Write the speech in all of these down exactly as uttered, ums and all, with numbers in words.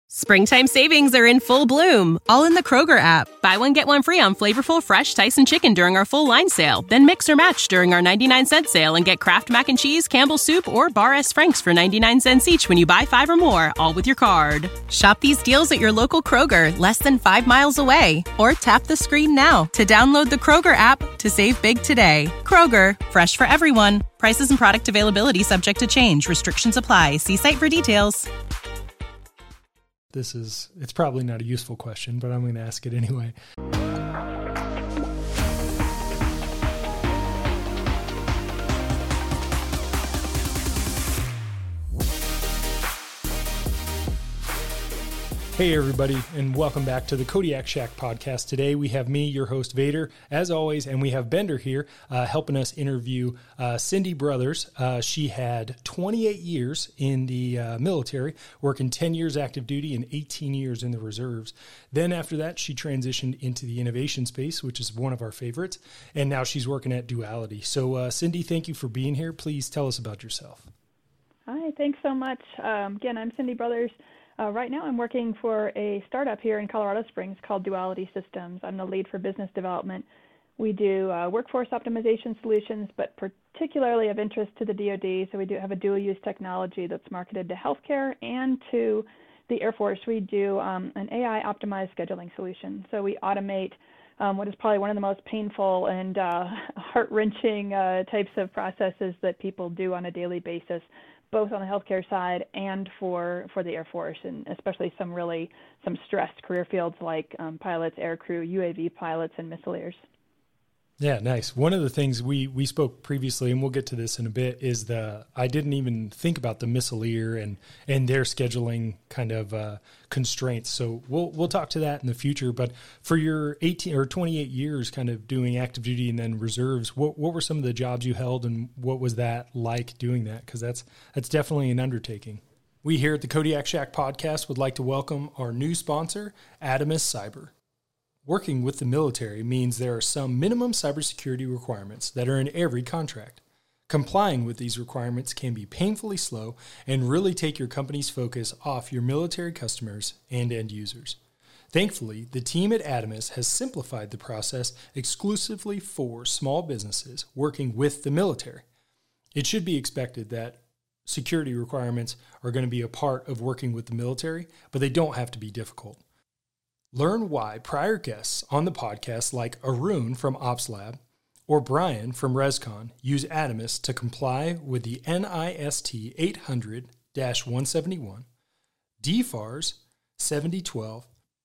Springtime savings are in full bloom, all in the Kroger app. Buy one, get one free on flavorful, fresh Tyson chicken during our full line sale. Then mix or match during our ninety-nine cent sale and get Kraft Mac and Cheese, Campbell's Soup, or Bar S. Frank's for ninety-nine cents each when you buy five or more, all with your card. Shop these deals at your local Kroger, less than five miles away. Or tap the screen now to download the Kroger app to save big today. Kroger, fresh for everyone. Prices and product availability subject to change. Restrictions apply. See site for details. This is, it's probably not a useful question, but I'm going to ask it anyway. Hey everybody, and welcome back to the Kodiak Shack podcast. Today we have me, your host Vader, as always, and we have Bender here uh, helping us interview uh, Cindy Brothers. Uh, she had twenty-eight years in the uh, military, working ten years active duty and eighteen years in the reserves. Then after that, she transitioned into the innovation space, which is one of our favorites, and now she's working at Duality. So uh, Cindy, thank you for being here. Please tell us about yourself. Hi, thanks so much. Um, again, I'm Cindy Brothers. Uh, right now I'm working for a startup here in Colorado Springs called Duality Systems. I'm the lead for business development. We do uh, workforce optimization solutions, but particularly of interest to the D O D. So we do have a dual-use technology that's marketed to healthcare and to the Air Force. We do um, an A I-optimized scheduling solution. So we automate um, what is probably one of the most painful and uh, heart-wrenching uh, types of processes that people do on a daily basis, both on the healthcare side and for, for the Air Force, and especially some really some stressed career fields like um, pilots, aircrew, U A V pilots, and missileers. Yeah, nice. One of the things we, we spoke previously, and we'll get to this in a bit, is the I didn't even think about the missileer and, and their scheduling kind of uh, constraints. So we'll we'll talk to that in the future. But for your eighteen or twenty-eight years kind of doing active duty and then reserves, what what were some of the jobs you held, and what was that like doing that? Because that's that's definitely an undertaking. We here at the Kodiak Shack podcast would like to welcome our new sponsor, Adamas Cyber. Working with the military means there are some minimum cybersecurity requirements that are in every contract. Complying with these requirements can be painfully slow and really take your company's focus off your military customers and end users. Thankfully, the team at Adamas has simplified the process exclusively for small businesses working with the military. It should be expected that security requirements are going to be a part of working with the military, but they don't have to be difficult. Learn why prior guests on the podcast like Arun from OpsLab or Brian from ResCon use Adamas to comply with the NIST eight hundred dash one seventy-one, D FARS seventy twelve,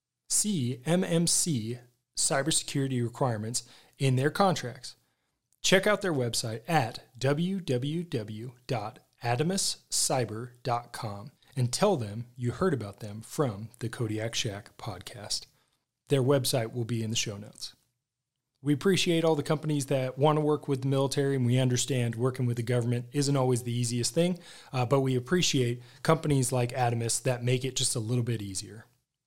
C M M C cybersecurity requirements in their contracts. Check out their website at w w w dot adamas cyber dot com. and tell them you heard about them from the Kodiak Shack podcast. Their website will be in the show notes. We appreciate all the companies that want to work with the military, and we understand working with the government isn't always the easiest thing, uh, but we appreciate companies like Adamas that make it just a little bit easier.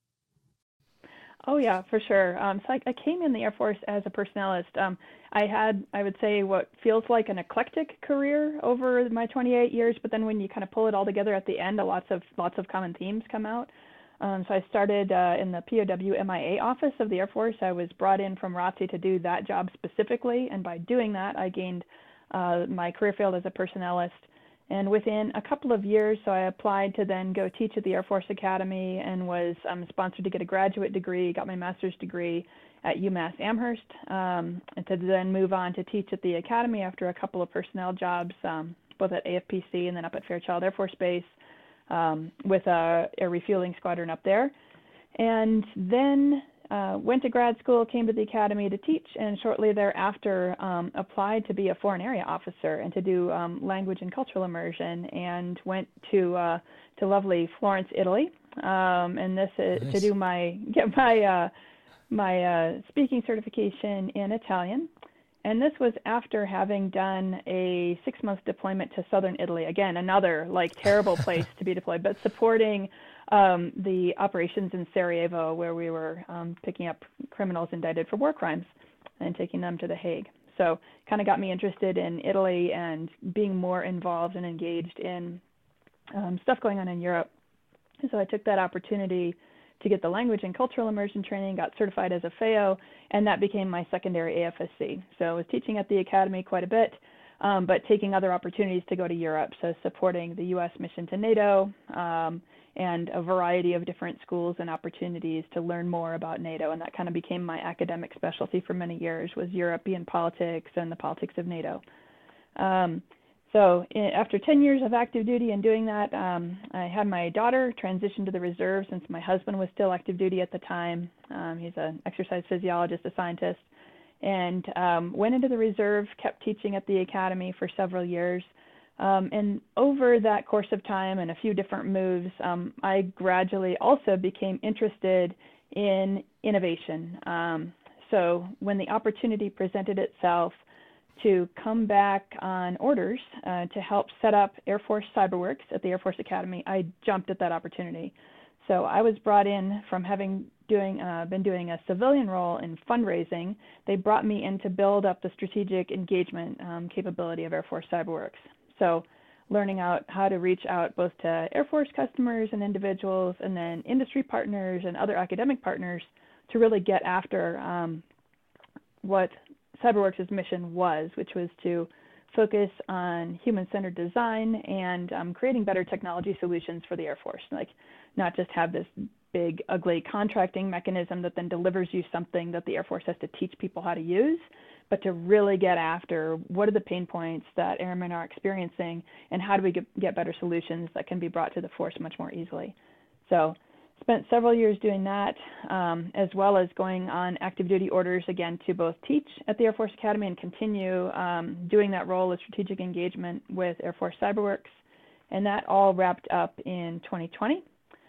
Oh, yeah, for sure. Um, so I, I came in the Air Force as a personnelist. Um, I had, I would say, what feels like an eclectic career over my twenty-eight years, but then when you kind of pull it all together at the end, lots of lots of common themes come out. Um, so I started uh, in the P O W M I A office of the Air Force. I was brought in from R O T C to do that job specifically, and by doing that, I gained uh, my career field as a personnelist. And within a couple of years, so I applied to then go teach at the Air Force Academy and was um, sponsored to get a graduate degree, got my master's degree at UMass Amherst, um, and to then move on to teach at the Academy after a couple of personnel jobs, um, both at A F P C and then up at Fairchild Air Force Base um, with a, a refueling squadron up there. And then Uh, went to grad school, came to the academy to teach, and shortly thereafter um, applied to be a foreign area officer and to do um, language and cultural immersion, and went to uh, to lovely Florence, Italy, um, and this is nice. to do my get my uh, my uh, speaking certification in Italian. And this was after having done a six-month deployment to southern Italy. Again, another like terrible place to be deployed, but supporting um, the operations in Sarajevo, where we were um, picking up criminals indicted for war crimes and taking them to The Hague. So kind of got me interested in Italy and being more involved and engaged in um, stuff going on in Europe. So I took that opportunity to get the language and cultural immersion training, got certified as a F A O, and that became my secondary A F S C. So I was teaching at the academy quite a bit, um, but taking other opportunities to go to Europe, so supporting the U S mission to NATO, um, and a variety of different schools and opportunities to learn more about NATO. And that kind of became my academic specialty for many years, was European politics and the politics of NATO. Um, So in, after ten years of active duty and doing that, um, I had my daughter transition to the reserve since my husband was still active duty at the time. Um, he's an exercise physiologist, a scientist, and um, went into the reserve, kept teaching at the academy for several years. Um, and over that course of time and a few different moves, um, I gradually also became interested in innovation. Um, so when the opportunity presented itself to come back on orders uh, to help set up Air Force CyberWorks at the Air Force Academy, I jumped at that opportunity. So I was brought in from having doing uh, been doing a civilian role in fundraising. They brought me in to build up the strategic engagement um, capability of Air Force CyberWorks. So learning out how to reach out both to Air Force customers and individuals, and then industry partners and other academic partners to really get after um, what CyberWorks' mission was, which was to focus on human-centered design and um, creating better technology solutions for the Air Force. Like, not just have this big, ugly contracting mechanism that then delivers you something that the Air Force has to teach people how to use, but to really get after what are the pain points that airmen are experiencing, and how do we get, get better solutions that can be brought to the force much more easily. So spent several years doing that, um, as well as going on active duty orders again to both teach at the Air Force Academy and continue um, doing that role of strategic engagement with Air Force CyberWorks. And that all wrapped up in twenty twenty,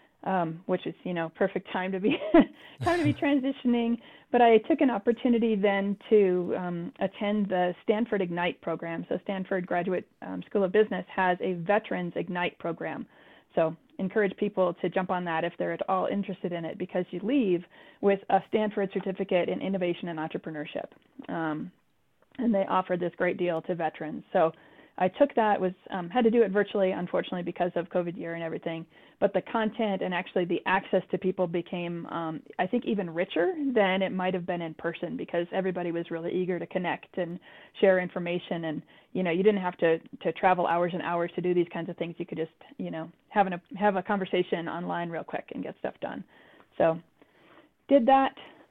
um, which is, you know, perfect time to be time to be transitioning. But I took an opportunity then to um, attend the Stanford Ignite program. So Stanford Graduate um, School of Business has a Veterans Ignite program. So encourage people to jump on that if they're at all interested in it, because you leave with a Stanford certificate in innovation and entrepreneurship. Um, and they offer this great deal to veterans. So I took that, was um, had to do it virtually, unfortunately, because of COVID year and everything. But the content and actually the access to people became, um, I think, even richer than it might have been in person, because everybody was really eager to connect and share information. And, you know, you didn't have to, to travel hours and hours to do these kinds of things. You could just, you know, have, an, have a conversation online real quick and get stuff done. So did that.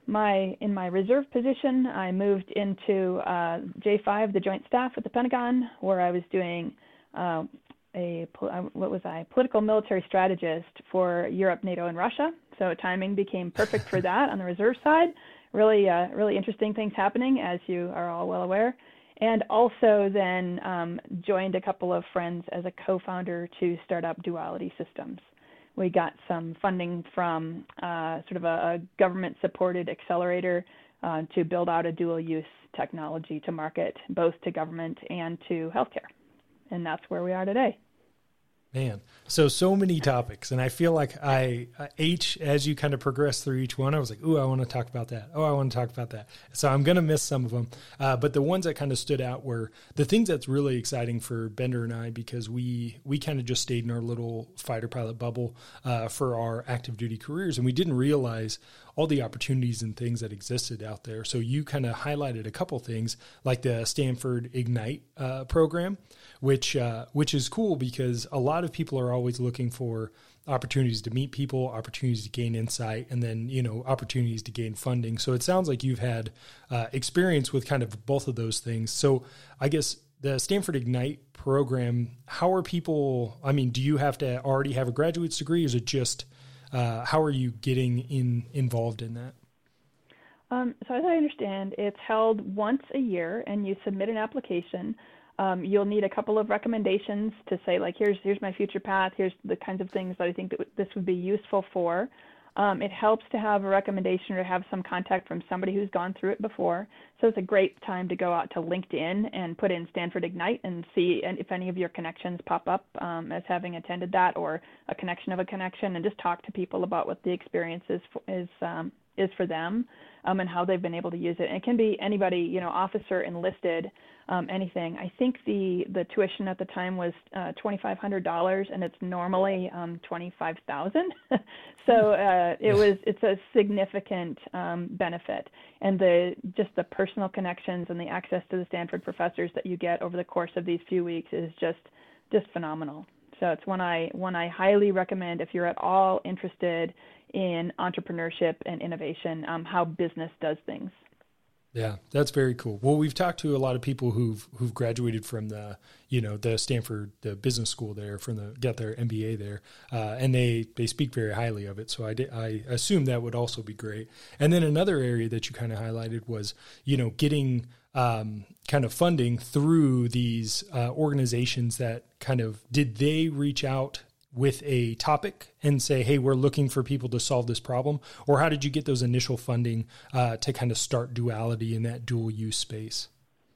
My in my reserve position, I moved into uh, J five, the Joint Staff at the Pentagon, where I was doing uh, a what was I political military strategist for Europe, NATO, and Russia. So timing became perfect for that on the reserve side. Really, uh, really interesting things happening, as you are all well aware. And also then um, joined a couple of friends as a co-founder to start up Duality Systems. We got some funding from uh, sort of a, a government-supported accelerator uh, to build out a dual-use technology to market both to government and to healthcare. And that's where we are today. Man, so, so many topics. And I feel like I, uh, H, as you kind of progress through each one, I was like, ooh, I want to talk about that. Oh, I want to talk about that. So I'm going to miss some of them. Uh, but the ones that kind of stood out were the things that's really exciting for Bender and I, because we, we kind of just stayed in our little fighter pilot bubble uh, for our active duty careers. And we didn't realize all the opportunities and things that existed out there. So you kind of highlighted a couple things like the Stanford Ignite uh, program, which uh, which is cool because a lot of people are always looking for opportunities to meet people, opportunities to gain insight, and then, you know, opportunities to gain funding. So it sounds like you've had uh, experience with kind of both of those things. So I guess the Stanford Ignite program, how are people, I mean, do you have to already have a graduate's degree? Or is it just, uh, how are you getting in involved in that? Um, so as I understand, it's held once a year and you submit an application. Um, you'll need a couple of recommendations to say, like, here's here's my future path, here's the kinds of things that I think that w- this would be useful for. Um, it helps to have a recommendation or have some contact from somebody who's gone through it before. So it's a great time to go out to LinkedIn and put in Stanford Ignite and see and if any of your connections pop up um, as having attended that, or a connection of a connection, and just talk to people about what the experience is, is um, is for them, um, and how they've been able to use it. And it can be anybody, you know, officer, enlisted, um, anything. I think the, the tuition at the time was uh, twenty-five hundred dollars, and it's normally um, twenty-five thousand dollars. So uh, it was it's a significant um, benefit, and the just the personal connections and the access to the Stanford professors that you get over the course of these few weeks is just just phenomenal. So it's one I one I highly recommend if you're at all interested in entrepreneurship and innovation, um, how business does things. Yeah, that's very cool. Well, we've talked to a lot of people who've who've graduated from the, you know, the Stanford, the business school there, from the got their M B A there, uh, and they they speak very highly of it. So I did, I assume that would also be great. And then another area that you kind of highlighted was, you know, getting um, kind of funding through these uh, organizations that kind of, did they reach out with a topic and say, hey, we're looking for people to solve this problem? Or how did you get those initial funding uh, to kind of start Duality in that dual use space?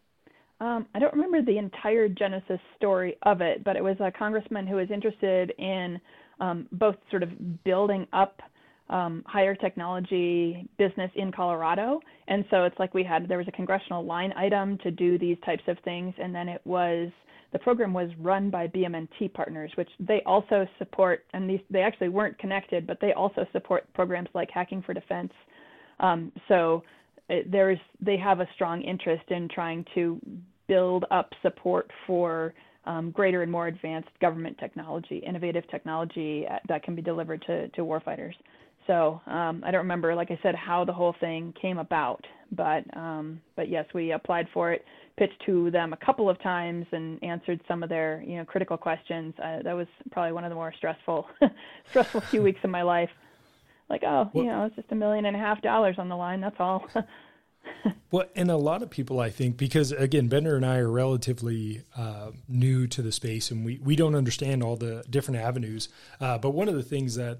Um, I don't remember the entire genesis story of it, but it was a congressman who was interested in um, both sort of building up um, higher technology business in Colorado. And so it's like we had, there was a congressional line item to do these types of things. And then it was, the program was run by B M N T Partners, which they also support, and these, they actually weren't connected, but they also support programs like Hacking for Defense. Um, so it, there's, they have a strong interest in trying to build up support for um, greater and more advanced government technology, innovative technology that can be delivered to, to warfighters. So um, I don't remember, like I said, how the whole thing came about, but um, but yes, we applied for it, pitched to them a couple of times, and answered some of their you know critical questions. Uh, that was probably one of the more stressful stressful few weeks of my life. Like, oh, well, you know, it's just a million and a half dollars on the line. That's all. Well, and a lot of people, I think, because again, Bender and I are relatively uh, new to the space, and we we don't understand all the different avenues. Uh, but one of the things that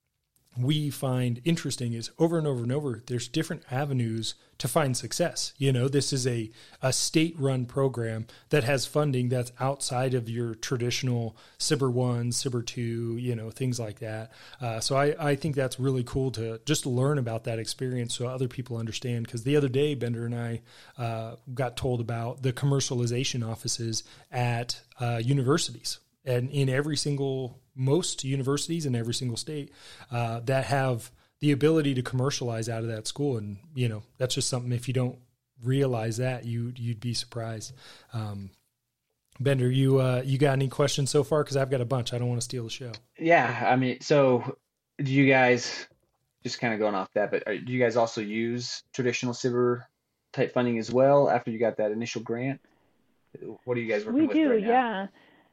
we find interesting is over and over and over, there's different avenues to find success. You know, this is a, a state-run program that has funding that's outside of your traditional S B I R one, S B I R two, you know, things like that. Uh, so I, I think that's really cool to just learn about that experience so other people understand. Because the other day, Bender and I uh, got told about the commercialization offices at uh, universities. And in every single, most universities in every single state uh, that have the ability to commercialize out of that school. And, you know, that's just something, if you don't realize that, you, you'd be surprised. Um, Bender, you uh, you got any questions so far? Because I've got a bunch. I don't want to steal the show. Yeah, I mean, so do you guys, just kind of going off that, but are, do you guys also use traditional S B I R type funding as well after you got that initial grant? What are you guys working we with do, right now? Yeah.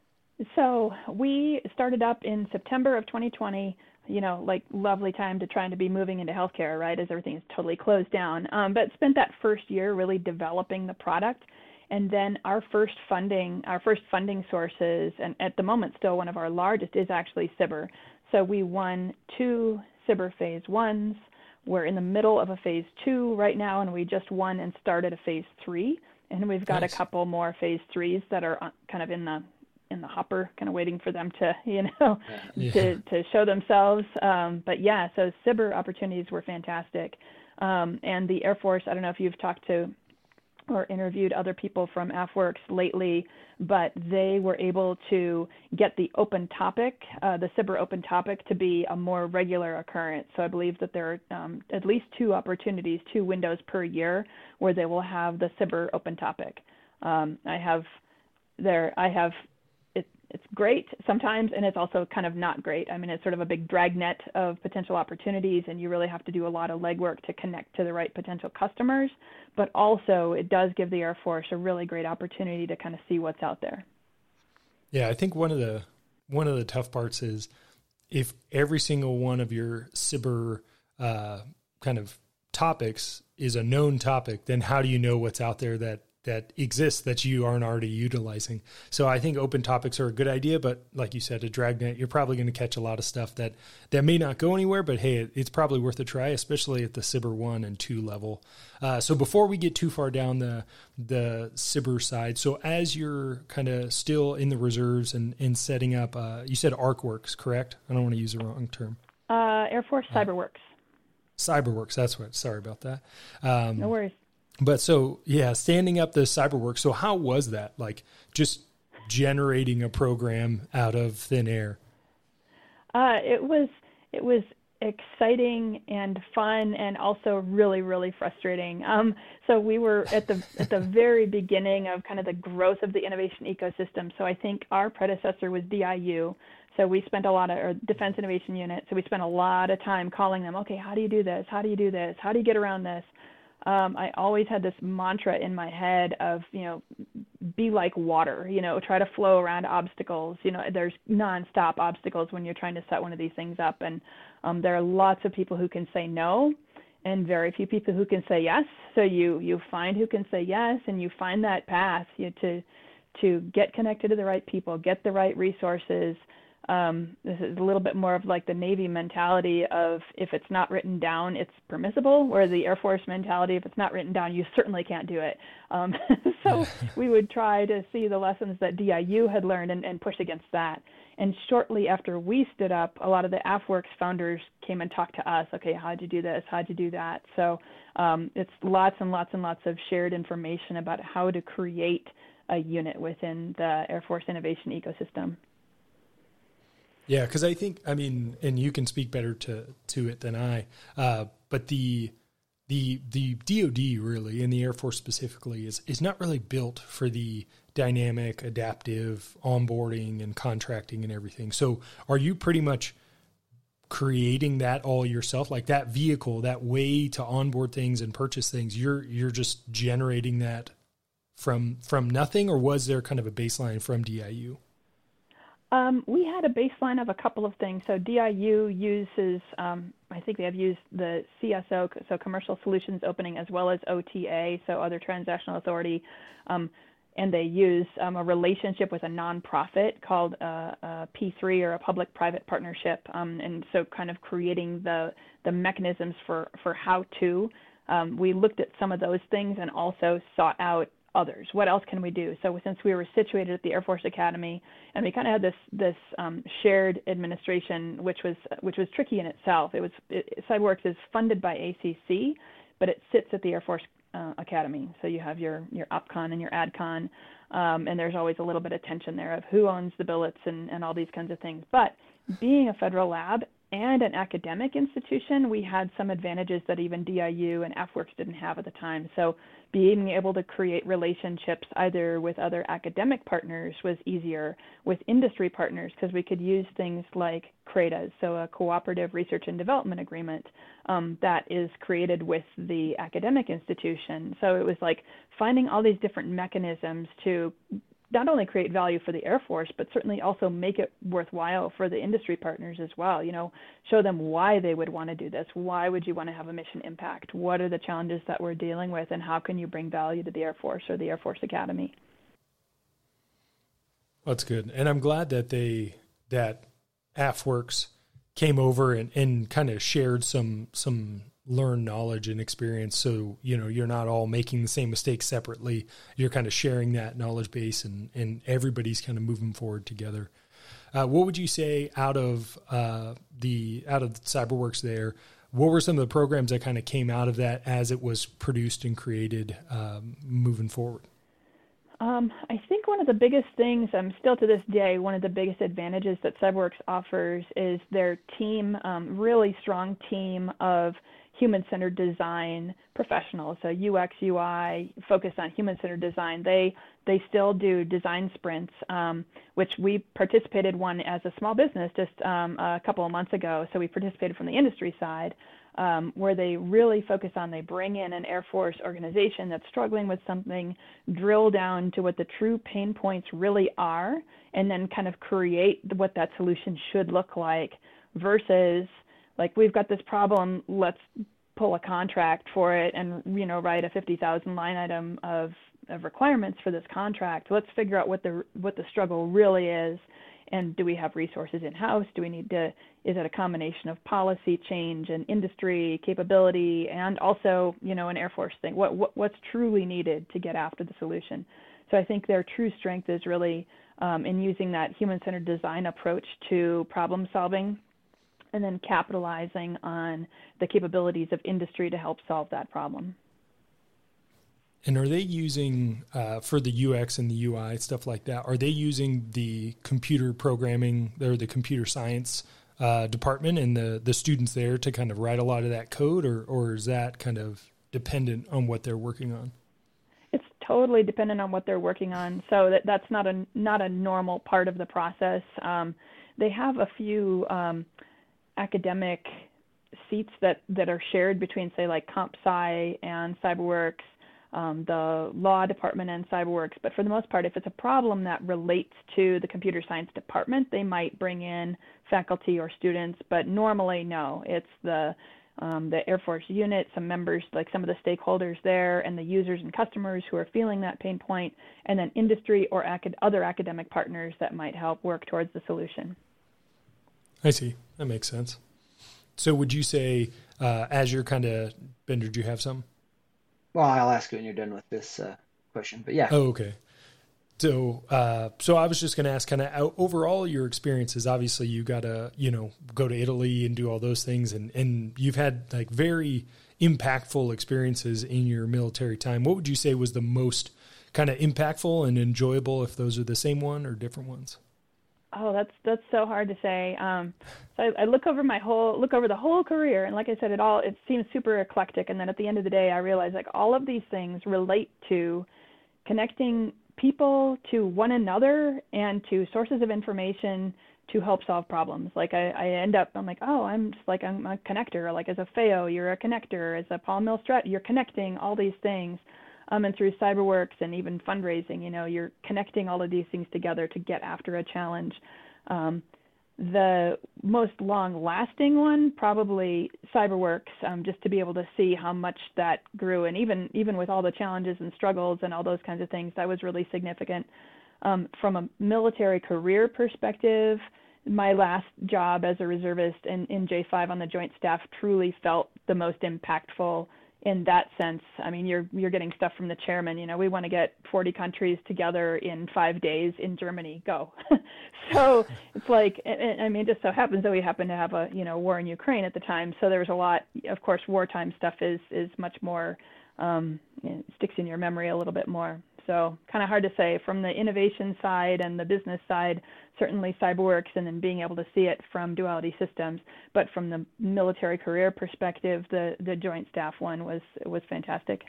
So we started up in September of twenty twenty, you know, like lovely time to trying to be moving into healthcare, right, as everything is totally closed down. Um, but spent that first year really developing the product. And then our first funding, our first funding sources, and at the moment still one of our largest, is actually S B I R. So we won two S B I R phase ones. We're in the middle of a phase two right now, and we just won and started a phase three. And we've got nice. a couple more phase threes that are kind of in the in the hopper, kind of waiting for them to, you know, yeah. to, to show themselves. Um, but yeah, so S B I R opportunities were fantastic. Um, and the Air Force, I don't know if you've talked to or interviewed other people from AFWERX lately, but they were able to get the open topic, uh, the S B I R open topic, to be a more regular occurrence. So I believe that there are um, at least two opportunities, two windows per year where they will have the S B I R open topic. Um, I have there, I have It's great sometimes, and it's also kind of not great. I mean, it's sort of a big dragnet of potential opportunities, and you really have to do a lot of legwork to connect to the right potential customers. But also, it does give the Air Force a really great opportunity to kind of see what's out there. Yeah, I think one of the one of the tough parts is if every single one of your S B I R uh, kind of topics is a known topic, then how do you know what's out there that that exists that you aren't already utilizing? So I think open topics are a good idea, but like you said, a dragnet, you're probably going to catch a lot of stuff that, that may not go anywhere, but hey, it, it's probably worth a try, especially at the S B I R one and two level. Uh, so before we get too far down the, the S B I R side, so as you're kind of still in the reserves and, and setting up, uh, you said ArcWorks, correct? I don't want to use the wrong term. Uh, Air Force CyberWorks. CyberWorks. That's what. Sorry about that. Um, No worries. But so yeah, standing up the CyberWorks. So how was that? Like just generating a program out of thin air? Uh, it was it was exciting and fun, and also really really frustrating. Um, so we were at the at the very beginning of kind of the growth of the innovation ecosystem. So I think our predecessor was D I U. So we spent a lot of, or Defense Innovation Unit. So we spent a lot of time calling them. Okay, how do you do this? How do you do this? How do you get around this? Um, I always had this mantra in my head of, you know, be like water, you know, try to flow around obstacles. You know, there's nonstop obstacles when you're trying to set one of these things up. And um, there are lots of people who can say no and very few people who can say yes. So you, you find who can say yes, and you find that path you know, to, to get connected to the right people, get the right resources. Um, this is a little bit more of like the Navy mentality of if it's not written down, it's permissible, or the Air Force mentality, if it's not written down, you certainly can't do it. Um, so we would try to see the lessons that D I U had learned and, and push against that. And shortly after we stood up, a lot of the AFWorks founders came and talked to us. Okay, how'd you do this? How'd you do that? So um, it's lots and lots and lots of shared information about how to create a unit within the Air Force innovation ecosystem. Yeah, because I think, I mean, and you can speak better to to it than I, uh, but the the the D O D really, and the Air Force specifically, is is not really built for the dynamic, adaptive onboarding and contracting and everything. So are you pretty much creating that all yourself? Like that vehicle, that way to onboard things and purchase things, you're you're just generating that from from nothing, or was there kind of a baseline from D I U? Um, we had a baseline of a couple of things. So D I U uses, um, I think they have used the C S O, so Commercial Solutions Opening, as well as O T A, so Other Transactional Authority, um, and they use um, a relationship with a nonprofit called uh, a P three, or a public-private partnership, um, and so kind of creating the the mechanisms for for how to. Um, we looked at some of those things and also sought out others. What else can we do? So since we were situated at the Air Force Academy, and we kind of had this this um, shared administration, which was which was tricky in itself. It was it, CyberWorks is funded by A C C, but it sits at the Air Force uh, Academy. So you have your your OpCon and your AdCon, um, and there's always a little bit of tension there of who owns the billets and, and all these kinds of things. But being a federal lab and an academic institution, we had some advantages that even D I U and AFWorks didn't have at the time. So being able to create relationships either with other academic partners was easier, with industry partners, because we could use things like CRADAs, so a cooperative research and development agreement um, that is created with the academic institution. So it was like finding all these different mechanisms to not only create value for the Air Force, but certainly also make it worthwhile for the industry partners as well. You know, show them why they would want to do this. Why would you want to have a mission impact? What are the challenges that we're dealing with, and how can you bring value to the Air Force or the Air Force Academy? That's good. And I'm glad that they, that AFWorks came over and, and kind of shared some, some learned knowledge and experience. So, you know, you're not all making the same mistakes separately. You're kind of sharing that knowledge base, and, and everybody's kind of moving forward together. Uh, what would you say out of uh, the, out of CyberWorks there, what were some of the programs that kind of came out of that as it was produced and created um, moving forward? Um, I think one of the biggest things, um, still to this day, one of the biggest advantages that CyberWorks offers is their team, um, really strong team of human-centered design professionals. So U X, U I, focused on human-centered design. They they still do design sprints, um, which we participated one as a small business just um, a couple of months ago. So we participated from the industry side, um, where they really focus on, they bring in an Air Force organization that's struggling with something, drill down to what the true pain points really are, and then kind of create what that solution should look like, versus like, we've got this problem, let's pull a contract for it and, you know, write a fifty thousand line item of, of requirements for this contract. Let's figure out what the what the struggle really is, and do we have resources in-house? Do we need to, is it a combination of policy change and industry capability, and also, you know, an Air Force thing? What, what what's truly needed to get after the solution? So I think their true strength is really um, in using that human-centered design approach to problem solving. and then capitalizing on the capabilities of industry to help solve that problem. And are they using, uh, for the U X and the U I, stuff like that, are they using the computer programming or the computer science uh, department and the, the students there to kind of write a lot of that code, or, or is that kind of dependent on what they're working on? It's totally dependent on what they're working on. So that, that's not a, not a normal part of the process. Um, they have a few um, academic seats that, that are shared between, say, like Comp Sci and CyberWorks, um, the law department and CyberWorks. But for the most part, if it's a problem that relates to the computer science department, they might bring in faculty or students. But normally, no, it's the um, the Air Force unit, some members, like some of the stakeholders there, and the users and customers who are feeling that pain point, and then industry or acad- other academic partners that might help work towards the solution. I see. That makes sense. So would you say, uh, as you're kind of, Bender, do you have some? Well, I'll ask you when you're done with this uh, question, but yeah. Oh, okay. So, uh, so I was just going to ask, kind of overall your experiences. Obviously, you got to, you know, go to Italy and do all those things, and and you've had like very impactful experiences in your military time. What would you say was the most kind of impactful and enjoyable? If those are the same one or different ones? Oh, that's that's so hard to say. Um, so I, I look over my whole look over the whole career, and like I said, it all it seems super eclectic. And then at the end of the day, I realize like all of these things relate to connecting people to one another and to sources of information to help solve problems. Like I, I end up, I'm like, oh, I'm just like I'm a connector. Like as a F A O, you're a connector. As a Paul Milstrat, you're connecting all these things. Um, and through CyberWorks and even fundraising, you know, you're connecting all of these things together to get after a challenge. Um, the most long-lasting one, probably CyberWorks, um, just to be able to see how much that grew. And even even with all the challenges and struggles and all those kinds of things, that was really significant. Um, from a military career perspective, my last job as a reservist in, in J five on the Joint Staff truly felt the most impactful in that sense. I mean, you're you're getting stuff from the chairman. You know, we want to get forty countries together in five days in Germany. Go. So it's like, I mean, it just so happens that we happen to have a you know war in Ukraine at the time. So there was a lot. Of course, wartime stuff is is much more um, you know, sticks in your memory a little bit more. So kind of hard to say. From the innovation side and the business side, certainly CyberWorks, and then being able to see it from Duality Systems. But from the military career perspective, the, the Joint Staff one was was fantastic.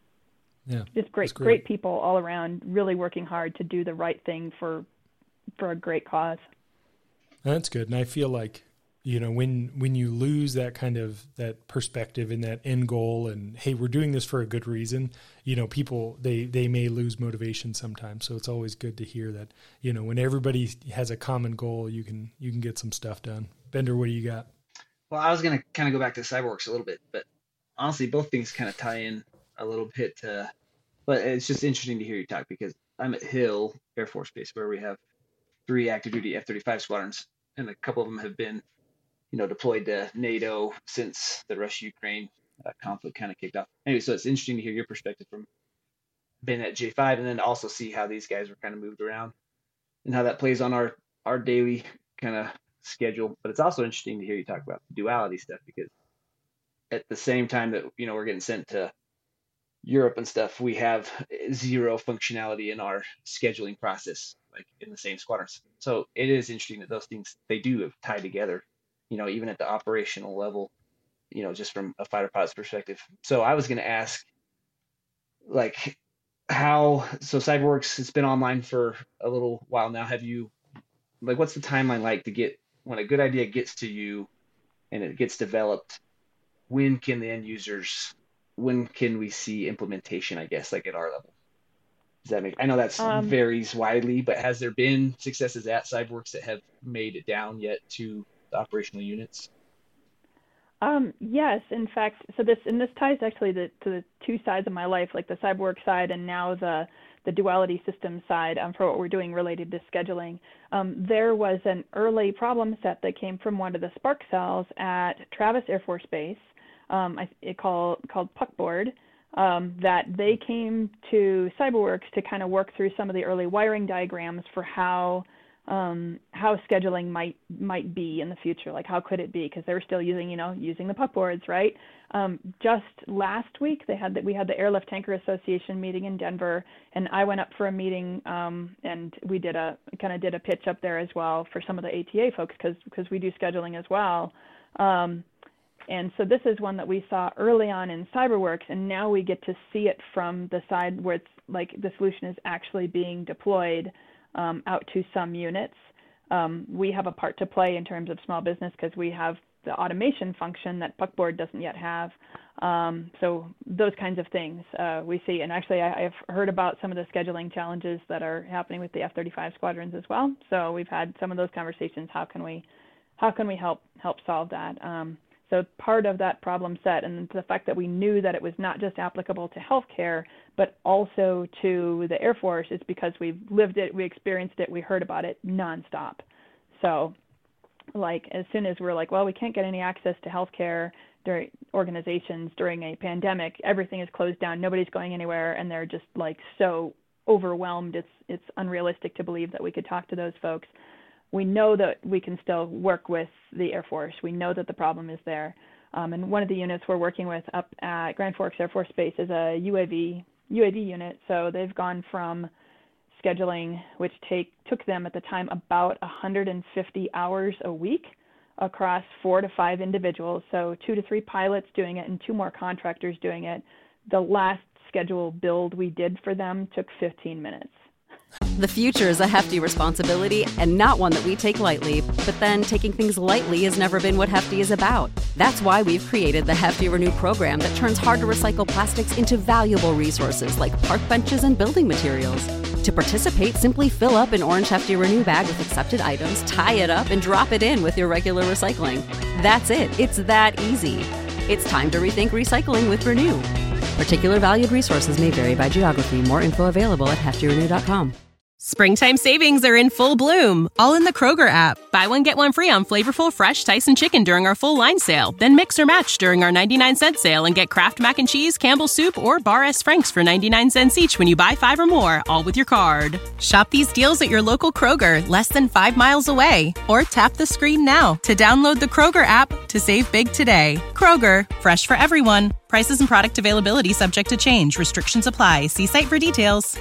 Yeah, just great, great, great people all around, really working hard to do the right thing for for a great cause. That's good, and I feel like, you know, when when you lose that kind of that perspective and that end goal, and hey, we're doing this for a good reason, you know, people they they may lose motivation sometimes. So it's always good to hear that, you know, when everybody has a common goal, you can you can get some stuff done. Bender, what do you got? Well, I was gonna kind of go back to CyberWorks a little bit, but honestly, both things kind of tie in a little bit. Uh, but it's just interesting to hear you talk, because I'm at Hill Air Force Base, where we have three active duty F thirty-five squadrons, and a couple of them have been, you know, deployed to NATO since the Russia-Ukraine uh, conflict kind of kicked off. Anyway, so it's interesting to hear your perspective from being at J five, and then to also see how these guys were kind of moved around and how that plays on our, our daily kind of schedule. But it's also interesting to hear you talk about the duality stuff, because at the same time that, you know, we're getting sent to Europe and stuff, we have zero functionality in our scheduling process, like in the same squadrons. So it is interesting that those things, they do tie together, you know, even at the operational level, you know, just from a fighter pilot's perspective. So I was going to ask, like, how, so CyberWorks, it's been online for a little while now. Have you, like, what's the timeline like to get, when a good idea gets to you and it gets developed, when can the end users, when can we see implementation, I guess, like at our level? Does that make, I know that's um, varies widely, but has there been successes at CyberWorks that have made it down yet to the operational units? Um, yes, in fact, so this, and this ties actually to, to the two sides of my life, like the CyberWorks side and now the, the Duality Systems side, um, for what we're doing related to scheduling. Um, there was an early problem set that came from one of the Spark cells at Travis Air Force Base, um, I, it called, called Puckboard, um, that they came to CyberWorks to kind of work through some of the early wiring diagrams for how um, how scheduling might might be in the future. Like, how could it be? Because they were still using, you know, using the puck boards, right? Um, just last week, they had that we had the Airlift Tanker Association meeting in Denver, and I went up for a meeting, um, and we did a kind of did a pitch up there as well for some of the A T A folks, because because we do scheduling as well. Um, and so this is one that we saw early on in CyberWorks, and now we get to see it from the side where it's like the solution is actually being deployed um, out to some units. Um, we have a part to play in terms of small business because we have the automation function that Puckboard doesn't yet have. Um, so those kinds of things uh, we see. And actually, I, I've heard about some of the scheduling challenges that are happening with the F thirty-five squadrons as well. So we've had some of those conversations. How can we, how can we help help solve that? Um, so part of that problem set, and the fact that we knew that it was not just applicable to healthcare, but also to the Air Force, is because we've lived it, we experienced it, we heard about it nonstop. So like as soon as we're like, well, we can't get any access to healthcare during organizations during a pandemic, everything is closed down, nobody's going anywhere, and they're just like so overwhelmed, it's it's unrealistic to believe that we could talk to those folks. We know that we can still work with the Air Force. We know that the problem is there. Um, and one of the units we're working with up at Grand Forks Air Force Base is a U A V U A V unit. So they've gone from scheduling, which take took them at the time about one hundred fifty hours a week across four to five individuals. So two to three pilots doing it and two more contractors doing it. The last schedule build we did for them took fifteen minutes. The future is a hefty responsibility and not one that we take lightly, but then taking things lightly has never been what Hefty is about. That's why we've created the Hefty Renew program that turns hard-to-recycle plastics into valuable resources like park benches and building materials. To participate, simply fill up an orange Hefty Renew bag with accepted items, tie it up, and drop it in with your regular recycling. That's it. It's that easy. It's time to rethink recycling with Renew. Particular valued resources may vary by geography. More info available at hefty renew dot com. Springtime savings are in full bloom, all in the Kroger app. Buy one, get one free on flavorful, fresh Tyson chicken during our full line sale. Then mix or match during our ninety-nine cent sale and get Kraft Mac and Cheese, Campbell's Soup, or Bar S. Frank's for ninety-nine cents each when you buy five or more, all with your card. Shop these deals at your local Kroger, less than five miles away. Or tap the screen now to download the Kroger app to save big today. Kroger, fresh for everyone. Prices and product availability subject to change. Restrictions apply. See site for details.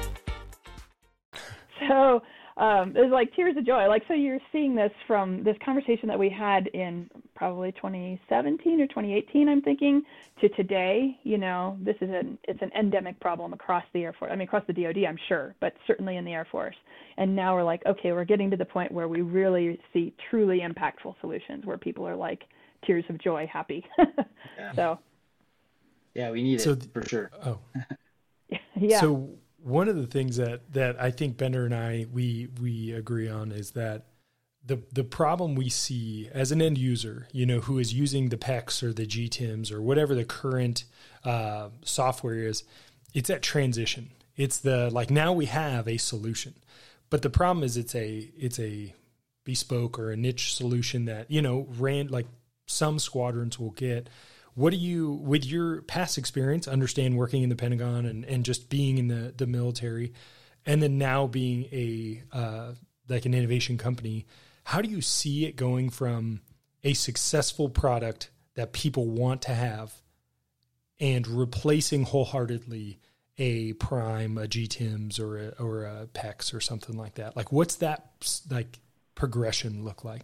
So um, there's like tears of joy. Like, so you're seeing this from this conversation that we had in probably twenty seventeen or twenty eighteen, I'm thinking, to today. You know, this is an it's an endemic problem across the Air Force. I mean, across the D O D, I'm sure, but certainly in the Air Force. And now we're like, okay, we're getting to the point where we really see truly impactful solutions where people are like tears of joy, happy. Yeah. So. Yeah, we need so, it for sure. Oh, yeah. So one of the things that, that I think Bender and I, we, we agree on is that the, the problem we see as an end user, you know, who is using the P E Cs or the G T I Ms or whatever the current uh, software is, it's that transition. It's the, like, now we have a solution, but the problem is it's a, it's a bespoke or a niche solution that, you know, ran like some squadrons will get. What do you, with your past experience, understand working in the Pentagon and, and just being in the, the military, and then now being a uh, like an innovation company, how do you see it going from a successful product that people want to have and replacing wholeheartedly a Prime, a G T I Ms, or a, or a P E Cs or something like that? Like, what's that like progression look like?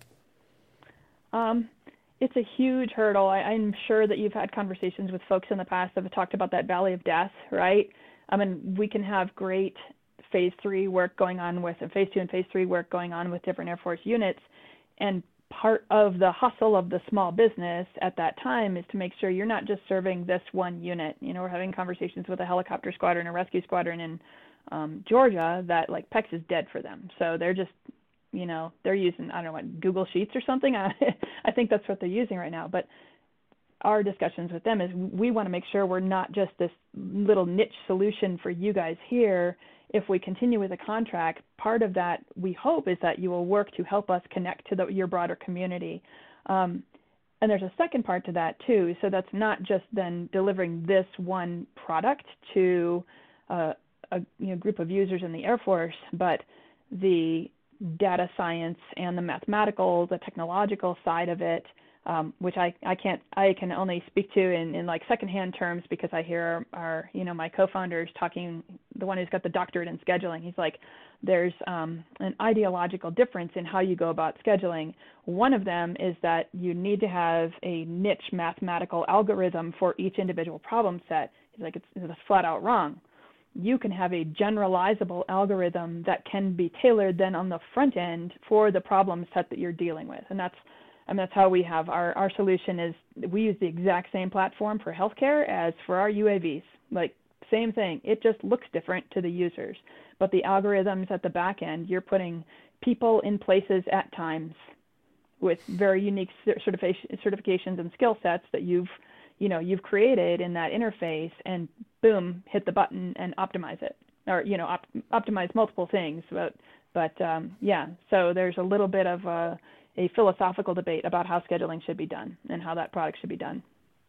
Um. It's a huge hurdle. I, I'm sure that you've had conversations with folks in the past that have talked about that valley of death, right? I mean, we can have great phase three work going on with, and phase two and phase three work going on with different Air Force units. And part of the hustle of the small business at that time is to make sure you're not just serving this one unit. You know, we're having conversations with a helicopter squadron, a rescue squadron in um, Georgia that like P E C is dead for them. So they're just, you know, they're using, I don't know what, Google Sheets or something. I, I think that's what they're using right now. But our discussions with them is we want to make sure we're not just this little niche solution for you guys here. If we continue with a contract, part of that, we hope, is that you will work to help us connect to the, your broader community. Um, and there's a second part to that too. So that's not just then delivering this one product to uh, a you know, group of users in the Air Force, but the data science and the mathematical, the technological side of it, um, which I, I can't, I can only speak to in, in like secondhand terms because I hear our, our, you know, my co-founders talking, the one who's got the doctorate in scheduling. He's like, there's um, an ideological difference in how you go about scheduling. One of them is that you need to have a niche mathematical algorithm for each individual problem set. He's like, it's, it's flat out wrong. You can have a generalizable algorithm that can be tailored then on the front end for the problem set that you're dealing with. And that's, I mean, that's how we have our, our solution is we use the exact same platform for healthcare as for our U A Vs. Like, same thing. It just looks different to the users. But the algorithms at the back end, you're putting people in places at times with very unique certification, certifications and skill sets that you've, you know, you've created in that interface, and boom, hit the button and optimize it, or, you know, op- optimize multiple things. But, but um, yeah, so there's a little bit of a, a philosophical debate about how scheduling should be done and how that product should be done.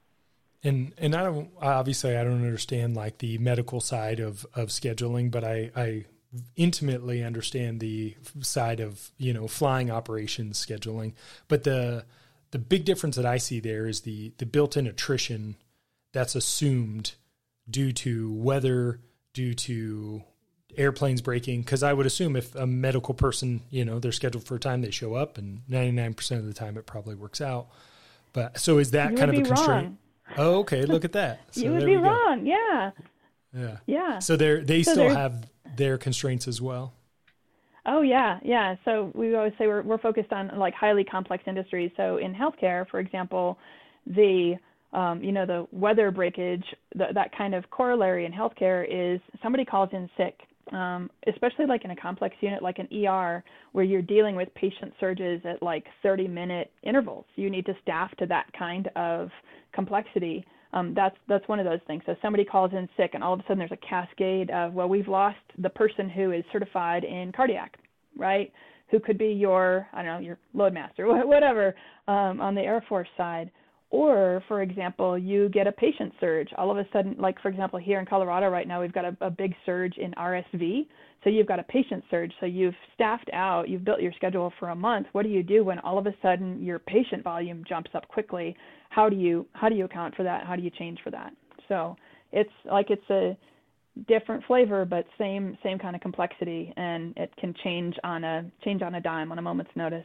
And and I don't obviously I don't understand like the medical side of, of scheduling, but I, I intimately understand the side of, you know, flying operations scheduling. But the the big difference that I see there is the the built-in attrition that's assumed due to weather, due to airplanes breaking. Because I would assume if a medical person, you know, they're scheduled for a time, they show up, and ninety-nine percent of the time it probably works out. But so is that you kind of a constraint? Wrong. Oh, okay. Look at that. So you would be wrong. Yeah. Yeah. Yeah. So they they so still have their constraints as well. Oh yeah, yeah. So we always say we're we're focused on like highly complex industries. So in healthcare, for example, the um, you know the weather breakage, the, that kind of corollary in healthcare is somebody calls in sick, um, especially like in a complex unit like an E R where you're dealing with patient surges at like thirty minute intervals. You need to staff to that kind of complexity. Um, that's that's one of those things. So somebody calls in sick, and all of a sudden there's a cascade of, well, we've lost the person who is certified in cardiac, right? Who could be your, I don't know, your load master, whatever, um, on the Air Force side. Or, for example, you get a patient surge. All of a sudden, like, for example, here in Colorado right now, we've got a, a big surge in R S V. So you've got a patient surge. So you've staffed out, you've built your schedule for a month. What do you do when all of a sudden your patient volume jumps up quickly? How do you how do you account for that? How do you change for that? So it's like it's a different flavor, but same same kind of complexity, and it can change on a change on a dime on a moment's notice.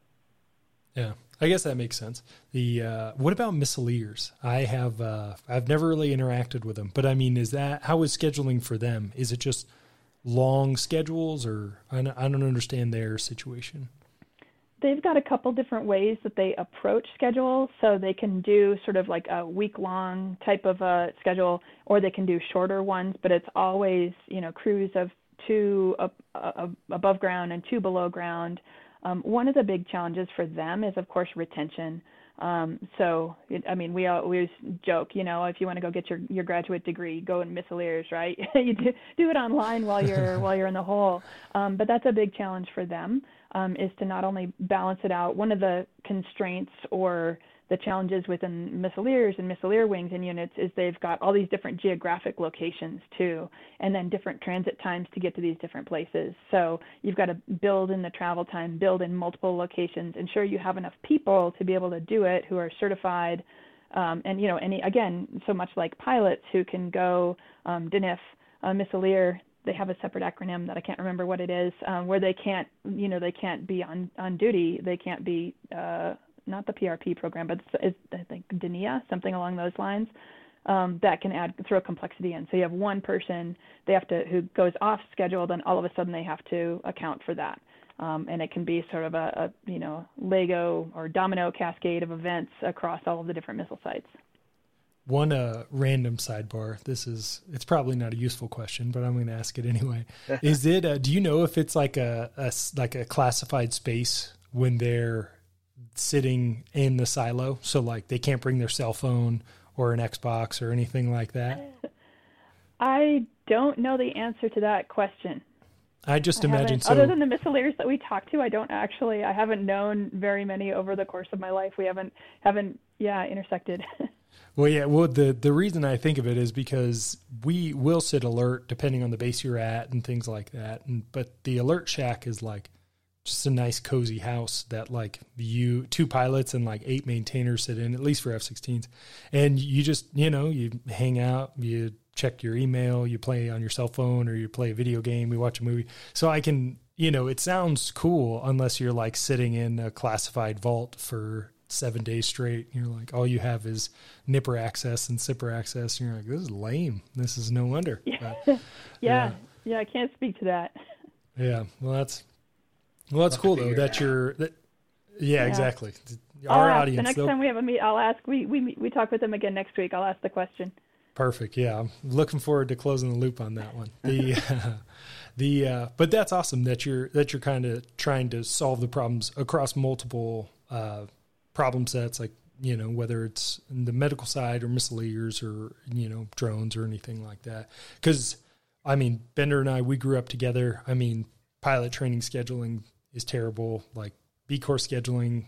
Yeah, I guess that makes sense. The uh, what about Missileers? I have uh, I've never really interacted with them, but I mean, is that how is scheduling for them? Is it just long schedules, or I don't, I don't understand their situation. They've got a couple different ways that they approach schedules. So they can do sort of like a week-long type of a schedule, or they can do shorter ones, but it's always, you know, crews of two up, uh, above ground and two below ground. Um, one of the big challenges for them is, of course, retention. Um, so, it, I mean, we always joke, you know, if you want to go get your, your graduate degree, go in Missileers, right? you do, do it online while you're while you're in the hole. Um, but that's a big challenge for them, um, is to not only balance it out. One of the constraints or the challenges within Missileers and Missileer wings and units is they've got all these different geographic locations too, and then different transit times to get to these different places. So you've got to build in the travel time, build in multiple locations, ensure you have enough people to be able to do it who are certified. Um, and, you know, any, again, so much like pilots who can go um, D N I F, uh, Missileer, they have a separate acronym that I can't remember what it is, um, where they can't, you know, they can't be on, on duty. They can't be, uh, not the P R P program, but it's, it's I think D N I A, something along those lines, um, that can add, throw complexity in. So you have one person, they have to, who goes off schedule, then all of a sudden they have to account for that. Um, and it can be sort of a, a, you know, Lego or domino cascade of events across all of the different missile sites. One uh, random sidebar. This is, it's probably not a useful question, but I'm going to ask it anyway. Is it, uh, do you know if it's like a, a, like a classified space when they're sitting in the silo? So like they can't bring their cell phone or an Xbox or anything like that? I don't know the answer to that question. I just I imagine so. Other than the Missileers that we talk to, I don't actually, I haven't known very many over the course of my life. We haven't, haven't, yeah, intersected. Well, yeah, well, the, the reason I think of it is because we will sit alert depending on the base you're at and things like that. And, but the alert shack is like just a nice cozy house that like you two pilots and like eight maintainers sit in, at least for F sixteens. And you just, you know, you hang out, you check your email, you play on your cell phone, or you play a video game, you watch a movie. So I can, you know, it sounds cool unless you're like sitting in a classified vault for seven days straight. You're like, all you have is nipper access and zipper access. And you're like, this is lame. This is no wonder. Yeah. But, yeah. yeah. Yeah. I can't speak to that. Yeah. Well, that's, well, that's cool though that you're, that, yeah, Yeah. exactly. I'll Our ask. audience, The next they'll- time we have a meet, I'll ask. We we we talk with them again next week. I'll ask the question. Perfect. Yeah, I'm looking forward to closing the loop on that one. The uh, the uh, but that's awesome that you're that you're kind of trying to solve the problems across multiple uh, problem sets, like, you know, whether it's in the medical side or missileers or, you know, drones or anything like that. Because I mean, Bender and I, we grew up together. I mean, pilot training scheduling is terrible. Like B Corps scheduling,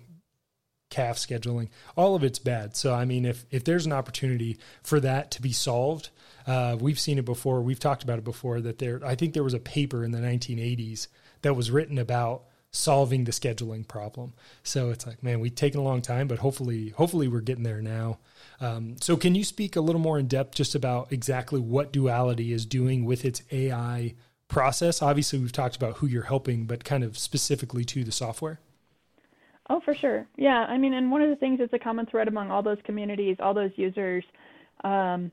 C A F scheduling, all of it's bad. So, I mean, if, if there's an opportunity for that to be solved, uh, we've seen it before. We've talked about it before that there, I think there was a paper in the nineteen eighties that was written about solving the scheduling problem. So it's like, man, we've taken a long time, but hopefully, hopefully we're getting there now. Um, so can you speak a little more in depth just about exactly what Duality is doing with its A I process? Obviously we've talked about who you're helping, but kind of specifically to the software. Oh, for sure. Yeah. I mean, and one of the things that's a common thread among all those communities, all those users, um,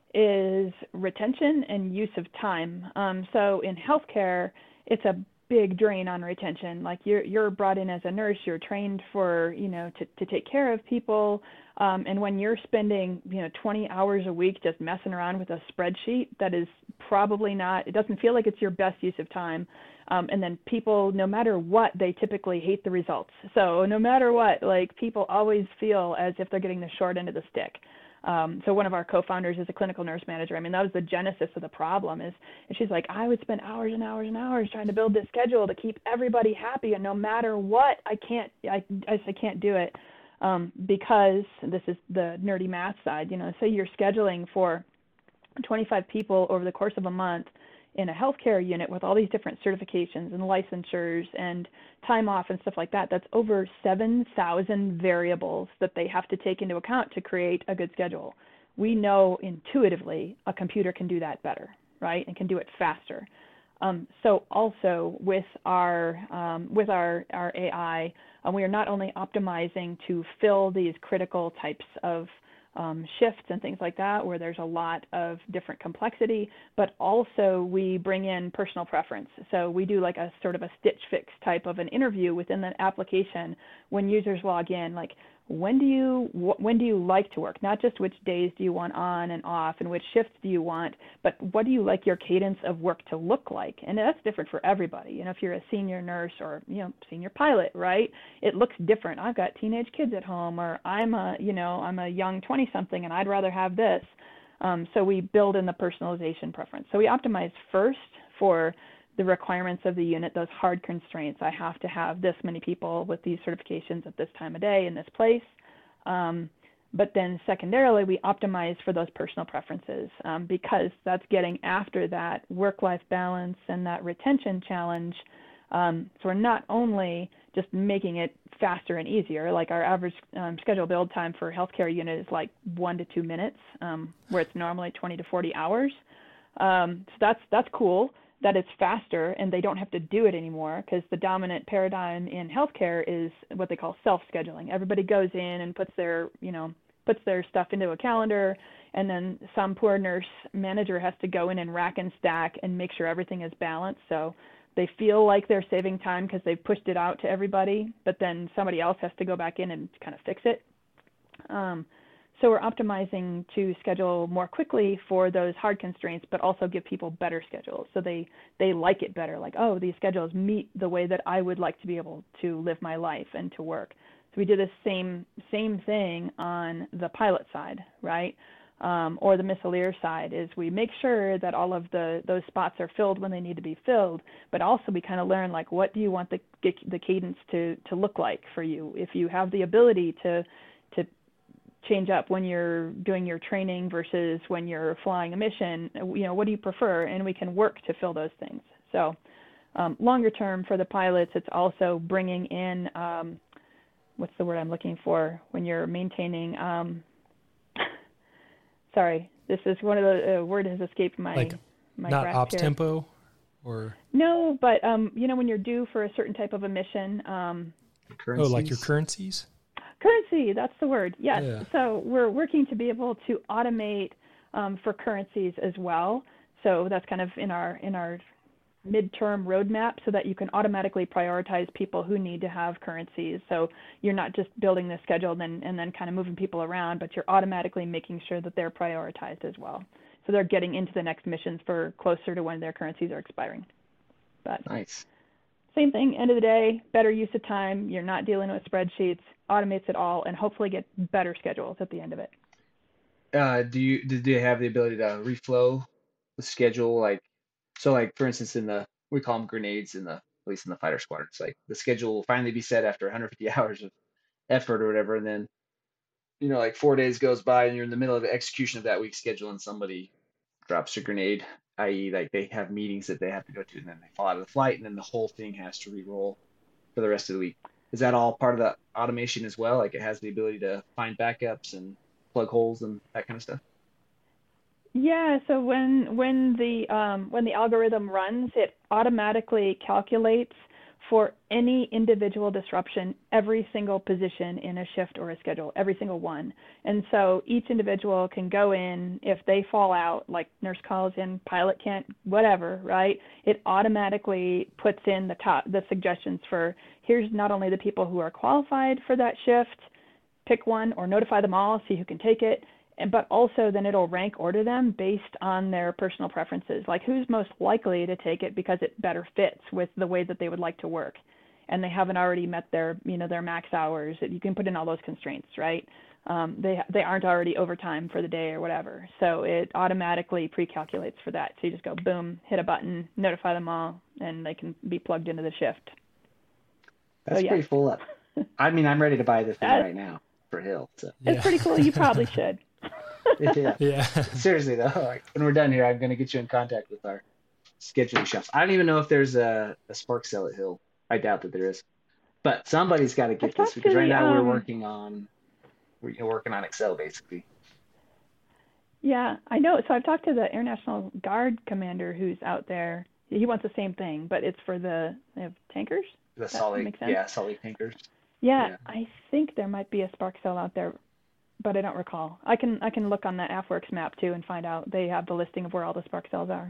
is retention and use of time. Um, so in healthcare, it's a big drain on retention. Like you're you're brought in as a nurse, you're trained for, you know, to, to take care of people. Um, and when you're spending, you know, twenty hours a week just messing around with a spreadsheet, that is probably not, it doesn't feel like it's your best use of time. Um, and then people, no matter what, they typically hate the results. So no matter what, like people always feel as if they're getting the short end of the stick. Um, so one of our co-founders is a clinical nurse manager. I mean, that was the genesis of the problem is, and she's like, I would spend hours and hours and hours trying to build this schedule to keep everybody happy. And no matter what, I can't, I, I, I can't do it. Um, because this is the nerdy math side, you know, say you're scheduling for twenty-five people over the course of a month in a healthcare unit with all these different certifications and licensures and time off and stuff like that. That's over seven thousand variables that they have to take into account to create a good schedule. We know intuitively a computer can do that better, right? And can do it faster. Um, so also with our um, with our, our A I, uh, we are not only optimizing to fill these critical types of um, shifts and things like that, where there's a lot of different complexity, but also we bring in personal preference. So we do like a sort of a Stitch Fix type of an interview within the application when users log in, like, when do you wh- when do you like to work? Not just which days do you want on and off and which shifts do you want, but what do you like your cadence of work to look like? And that's different for everybody. You know, if you're a senior nurse or, you know, senior pilot, right? It looks different. I've got teenage kids at home, or I'm a, you know, I'm a young twenty something and I'd rather have this. Um, so we build in the personalization preference. So we optimize first for the requirements of the unit, those hard constraints. I have to have this many people with these certifications at this time of day in this place. Um, but then secondarily, we optimize for those personal preferences um, because that's getting after that work-life balance and that retention challenge. Um, so we're not only just making it faster and easier, like our average um, schedule build time for a healthcare unit is like one to two minutes, um, where it's normally twenty to forty hours. Um, so that's that's cool that it's faster and they don't have to do it anymore, because the dominant paradigm in healthcare is what they call self-scheduling. Everybody goes in and puts their, you know, puts their stuff into a calendar, and then some poor nurse manager has to go in and rack and stack and make sure everything is balanced. So they feel like they're saving time because they've pushed it out to everybody, but then somebody else has to go back in and kind of fix it. Um, So we're optimizing to schedule more quickly for those hard constraints, but also give people better schedules. So they, they like it better, like, oh, these schedules meet the way that I would like to be able to live my life and to work. So we do the same same thing on the pilot side, right? Um, or the missileer side, is we make sure that all of the those spots are filled when they need to be filled, but also we kind of learn, like, what do you want the the cadence to, to look like for you? If you have the ability to to change up when you're doing your training versus when you're flying a mission, you know, what do you prefer? And we can work to fill those things. So Um, longer term for the pilots, it's also bringing in, um, what's the word I'm looking for when you're maintaining, um, sorry, this is one of the, uh, word has escaped my, like my not grasp ops here. tempo or? No, but, um, you know, when you're due for a certain type of a mission, um, oh, like your currencies? Currency, that's the word. Yes. Yeah. So we're working to be able to automate um, for currencies as well. So that's kind of in our in our midterm roadmap, so that you can automatically prioritize people who need to have currencies. So you're not just building the schedule and then, and then kind of moving people around, but you're automatically making sure that they're prioritized as well. So they're getting into the next missions for closer to when their currencies are expiring. But Nice. Same thing, end of the day, better use of time. You're not dealing with spreadsheets, automates it all, and hopefully get better schedules at the end of it. Uh, do you do they have the ability to reflow the schedule? Like, so like for instance, in the we call them grenades in the at least in the fighter squadrons. Like the schedule will finally be set after one hundred fifty hours of effort or whatever, and then you know like four days goes by and you're in the middle of the execution of that week's schedule, and somebody drops a grenade, that is, like they have meetings that they have to go to, and then they fall out of the flight, and then the whole thing has to re-roll for the rest of the week. Is that all part of the automation as well? Like it has the ability to find backups and plug holes and that kind of stuff? Yeah, so when when the um, when the algorithm runs, it automatically calculates for any individual disruption every single position in a shift or a schedule, every single one. And so each individual can go in, if they fall out, like nurse calls in, pilot can't, whatever, right? It automatically puts in the top, the suggestions for, here's not only the people who are qualified for that shift, pick one or notify them all, see who can take it, and but also then it'll rank order them based on their personal preferences, like who's most likely to take it because it better fits with the way that they would like to work, and they haven't already met their, you know, their max hours. You can put in all those constraints, right? Um, they they aren't already overtime for the day or whatever, so it automatically pre-calculates for that. So you just go boom, hit a button, notify them all, and they can be plugged into the shift. That's so, yeah. pretty full up. I mean, I'm ready to buy this thing That's, right now for Hill. So. It's Yeah. pretty cool. You probably should. yeah. Yeah. Seriously though, like, when we're done here, I'm going to get you in contact with our scheduling chefs. I don't even know if there's a, a Spark Cell at Hill. I doubt that there is, but somebody's got to get this because right now um, we're working on we're working on Excel basically. Yeah, I know. So I've talked to the Air National Guard commander who's out there. He wants the same thing, but it's for the they have tankers. The Salt Lake, yeah, Salt Lake tankers. Yeah, yeah, I think there might be a Spark Cell out there, but I don't recall. I can I can look on the AFWERX map too and find out. They have the listing of where all the Spark Cells are.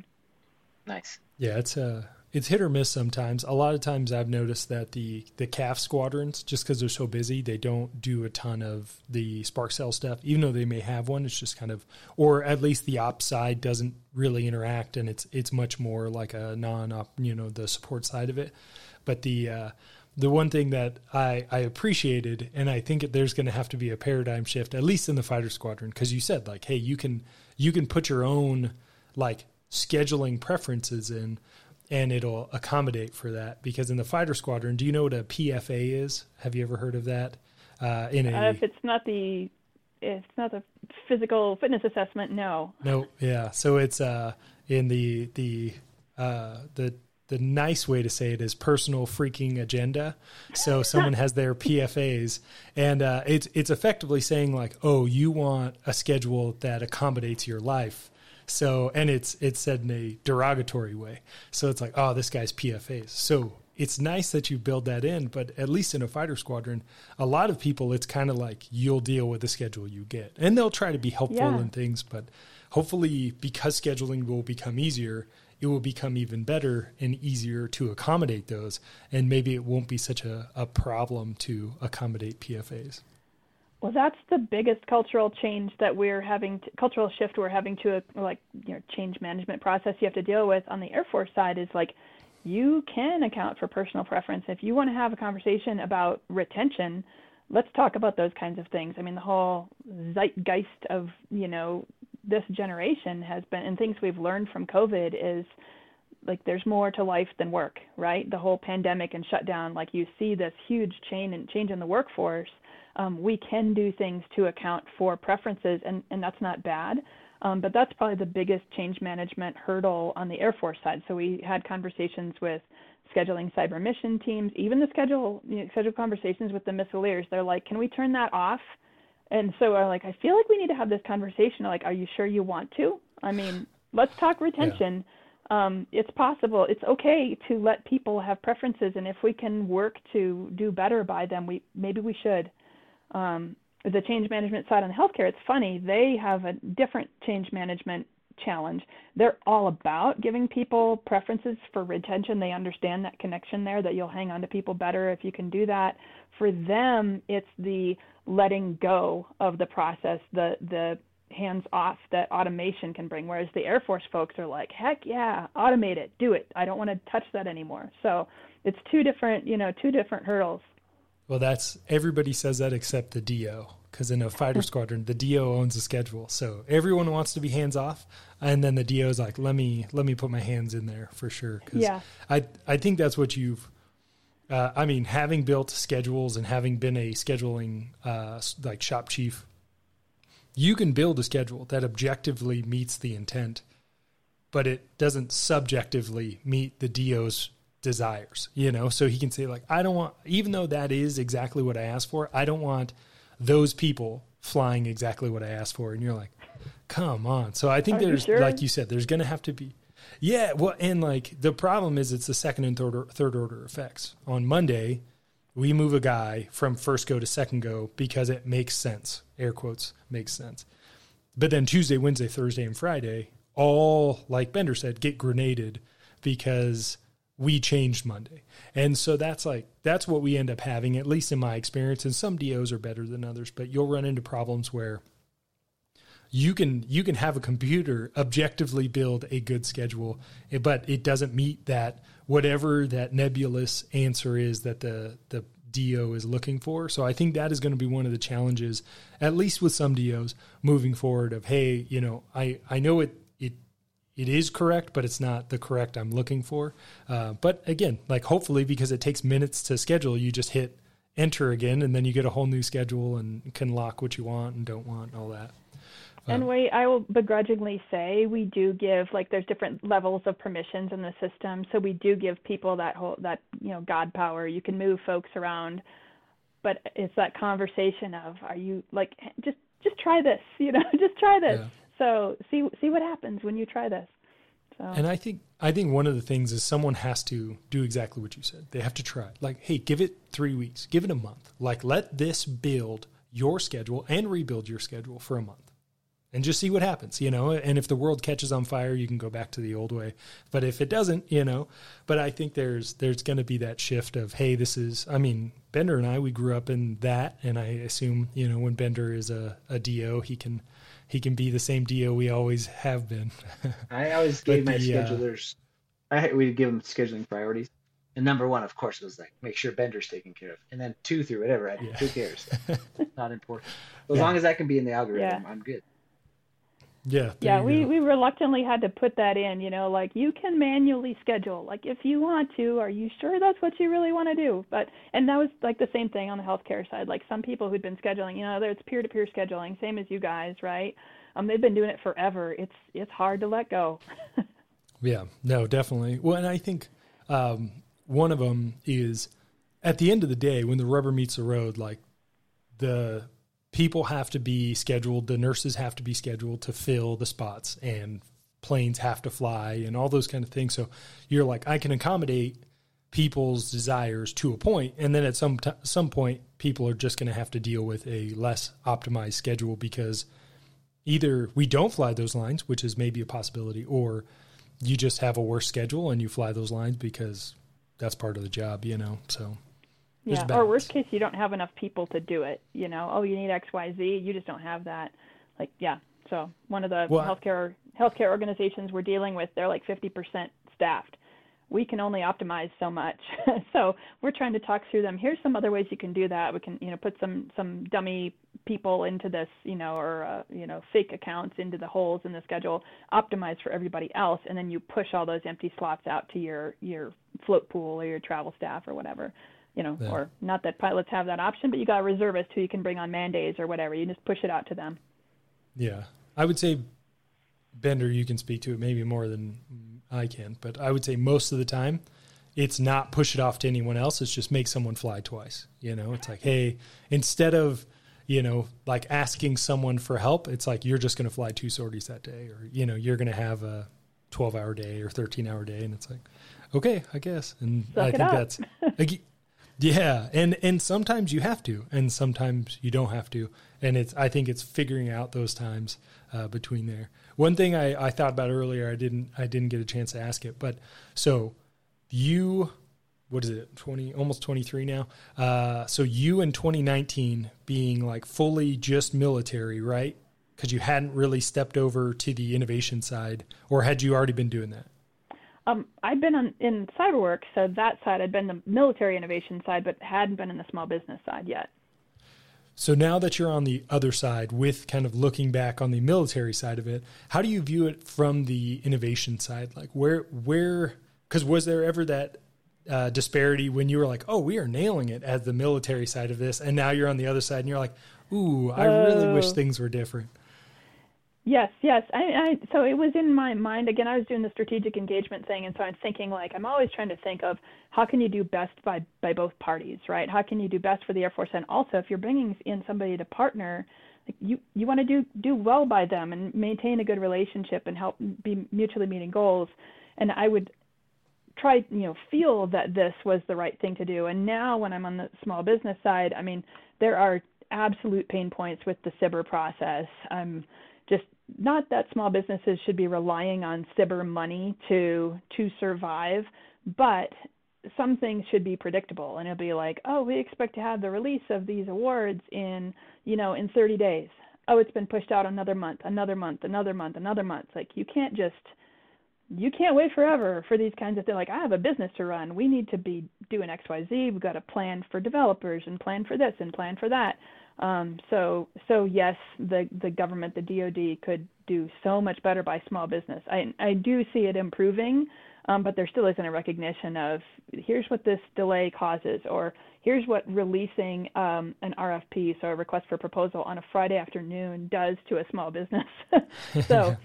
Nice. Yeah, it's uh it's hit or miss sometimes. A lot of times I've noticed that the the C A F squadrons, just because they're so busy, they don't do a ton of the Spark Cell stuff, even though they may have one. It's just kind of, or at least the ops side doesn't really interact, and it's it's much more like a non-op, you know, the support side of it. But the uh, the one thing that I, I appreciated, and I think there's going to have to be a paradigm shift, at least in the fighter squadron, because you said like, hey, you can you can put your own like scheduling preferences in, and it'll accommodate for that. Because in the fighter squadron, do you know what a P F A is? Have you ever heard of that? Uh, in a uh, if it's not the if it's not the physical fitness assessment, no. No, yeah. So it's uh in the the uh the the nice way to say it is personal freaking agenda. So someone has their P F As, and uh, it's it's effectively saying like, oh, you want a schedule that accommodates your life. So, and it's it's said in a derogatory way. So it's like, oh, this guy's P F As. So it's nice that you build that in, but at least in a fighter squadron, a lot of people, it's kind of like you'll deal with the schedule you get, and they'll try to be helpful yeah. in things, but hopefully because scheduling will become easier, it will become even better and easier to accommodate those. And maybe it won't be such a, a problem to accommodate P F As. Well, that's the biggest cultural change that we're having, to, cultural shift we're having to, a, like, you know, change management process you have to deal with on the Air Force side is like, you can account for personal preference. If you want to have a conversation about retention, let's talk about those kinds of things. I mean, the whole zeitgeist of, you know, this generation has been, and things we've learned from COVID is like there's more to life than work, right? The whole pandemic and shutdown, like you see this huge change and change in the workforce. Um, we can do things to account for preferences, and, and that's not bad. Um, but that's probably the biggest change management hurdle on the Air Force side. So we had conversations with scheduling cyber mission teams, even the schedule, you know, schedule conversations with the missileers. They're like, can we turn that off? And so I'm like, I feel like we need to have this conversation. Like, are you sure you want to? I mean, let's talk retention. Yeah. Um, it's possible. It's okay to let people have preferences. And if we can work to do better by them, we maybe we should. Um, the change management side on healthcare, it's funny. They have a different change management challenge. They're all about giving people preferences for retention. They understand that connection there, that you'll hang on to people better if you can do that. For them, it's the letting go of the process, the the hands off that automation can bring. Whereas the Air Force folks are like, heck yeah, automate it, do it. I don't want to touch that anymore. So it's two different, you know, two different hurdles. Well, that's, everybody says that except the D O, because in a fighter squadron, the D O owns the schedule. So everyone wants to be hands off. And then the D O is like, let me, let me put my hands in there for sure. Cause yeah. I, I think that's what you've, uh, I mean, having built schedules and having been a scheduling, uh, like shop chief, you can build a schedule that objectively meets the intent, but it doesn't subjectively meet the D O's desires, you know? So he can say like, I don't want, even though that is exactly what I asked for, I don't want those people flying exactly what I asked for. And you're like, come on. So I think Are there's, you sure? like you said, there's going to have to be, yeah. Well, and like the problem is it's the second and third, or, third order effects. On Monday, we move a guy from first go to second go because it makes sense. Air quotes, makes sense. But then Tuesday, Wednesday, Thursday, and Friday, all, like Bender said, get grenaded because we changed Monday. And so that's like, that's what we end up having, at least in my experience. And some D Os are better than others, but you'll run into problems where you can, you can have a computer objectively build a good schedule, but it doesn't meet that, whatever that nebulous answer is that the, the D O is looking for. So I think that is going to be one of the challenges, at least with some D Os moving forward, of, hey, you know, I, I know it, it, it is correct, but it's not the correct I'm looking for. Uh, but again, like hopefully because it takes minutes to schedule, you just hit enter again, and then you get a whole new schedule and can lock what you want and don't want and all that. And we, I will begrudgingly say we do give, like, there's different levels of permissions in the system. So we do give people that whole, that, you know, God power. You can move folks around, but it's that conversation of, are you like, just, just try this, you know, just try this. Yeah. So see, see what happens when you try this. So. And I think, I think one of the things is someone has to do exactly what you said. They have to try it. Like, hey, give it three weeks, give it a month. Like, let this build your schedule and rebuild your schedule for a month. And just see what happens, you know, and if the world catches on fire, you can go back to the old way. But if it doesn't, you know, but I think there's there's going to be that shift of, hey, this is, I mean, Bender and I, we grew up in that. And I assume, you know, when Bender is a, a D O, he can he can be the same D O we always have been. I always gave my the, schedulers, uh, I we give them scheduling priorities. And number one, of course, was like, make sure Bender's taken care of. And then two through whatever, I yeah. who cares? Not important. As yeah. long as I can be in the algorithm, yeah. I'm good. Yeah. Yeah, we, we reluctantly had to put that in, you know, like you can manually schedule, like if you want to, are you sure that's what you really want to do? But, and that was like the same thing on the healthcare side. Like some people who'd been scheduling, you know, it's peer-to-peer scheduling, same as you guys, right? Um, they've been doing it forever. It's, it's hard to let go. Yeah, no, definitely. Well, and I think um, one of them is at the end of the day, when the rubber meets the road, like the people have to be scheduled, the nurses have to be scheduled to fill the spots, and planes have to fly and all those kind of things. So you're like, I can accommodate people's desires to a point, and then at some t- some point, people are just going to have to deal with a less optimized schedule because either we don't fly those lines, which is maybe a possibility, or you just have a worse schedule and you fly those lines because that's part of the job, you know, so. Yeah, or worst case, you don't have enough people to do it, you know. Oh, you need X, Y, Z. You just don't have that. Like, yeah. So one of the well, healthcare healthcare organizations we're dealing with, they're like fifty percent staffed. We can only optimize so much. So we're trying to talk through them. Here's some other ways you can do that. We can, you know, put some some dummy people into this, you know, or, uh, you know, fake accounts into the holes in the schedule, optimize for everybody else, and then you push all those empty slots out to your, your float pool or your travel staff or whatever. You know, yeah. Or not that pilots have that option, but you got a reservist who you can bring on man days or whatever. You just push it out to them. Yeah. I would say, Bender, you can speak to it maybe more than I can, but I would say most of the time it's not push it off to anyone else. It's just make someone fly twice. You know, it's like, hey, instead of, you know, like asking someone for help, it's like, you're just going to fly two sorties that day, or, you know, you're going to have a twelve hour day or thirteen hour day. And it's like, okay, I guess. And Suck I it think up. that's, like, yeah. And, and sometimes you have to, and sometimes you don't have to. And it's, I think it's figuring out those times uh, between there. One thing I, I thought about earlier, I didn't, I didn't get a chance to ask it, but so you, what is it? twenty, almost twenty-three now. Uh, so you in twenty nineteen being like fully just military, right? Because you hadn't really stepped over to the innovation side, or had you already been doing that? Um, I'd been on, in CyberWorks, so that side, I'd been the military innovation side, but hadn't been in the small business side yet. So now that you're on the other side with kind of looking back on the military side of it, how do you view it from the innovation side? Like where, where, because was there ever that uh, disparity when you were like, oh, we are nailing it as the military side of this, and now you're on the other side and you're like, ooh, I Oh. really wish things were different. Yes, yes. I, I, so it was in my mind. Again, I was doing the strategic engagement thing, and so I'm thinking, like, I'm always trying to think of how can you do best by, by both parties, right? How can you do best for the Air Force? And also, if you're bringing in somebody to partner, like you, you want to do, do well by them and maintain a good relationship and help be mutually meeting goals. And I would try, you know, feel that this was the right thing to do. And now when I'm on the small business side, I mean, there are absolute pain points with the C I B R process. I'm just not that small businesses should be relying on C I B R money to to survive, but some things should be predictable. And it'll be like, oh, we expect to have the release of these awards in, you know, in thirty days. Oh, it's been pushed out another month, another month, another month, another month. Like you can't just, you can't wait forever for these kinds of things. Like I have a business to run. We need to be doing X, Y, Z. We've got to plan for developers and plan for this and plan for that. Um, so, so yes, the, the government, the D O D could do so much better by small business. I, I do see it improving, um, but there still isn't a recognition of here's what this delay causes, or here's what releasing um, an R F P, so a request for proposal on a Friday afternoon does to a small business. So,